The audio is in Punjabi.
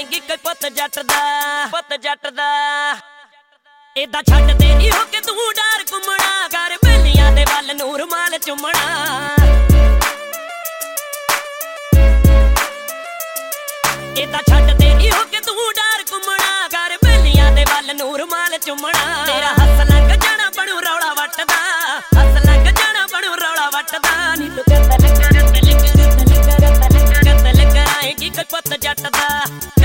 ਜਾਏਂਗੀ ਕੋਈ ਪੁੱਤ ਜੱਟ ਦਾ ਏਦਾਂ ਛੱਡਦੇ ਨਹੀਂ ਹੋ ਕੇ ਤੂੰ ਡਰ ਘੁੰਮਣਾ ਕਰ ਬੇਲੀਆਂ ਦੇ ਵੱਲ ਨੂੰ ਰੁਮਾਲ ਚੁੰਮਣਾ ਏਦਾਂ ਛੱਡਦੇ ਨਹੀਂ ਹੋ ਕੇ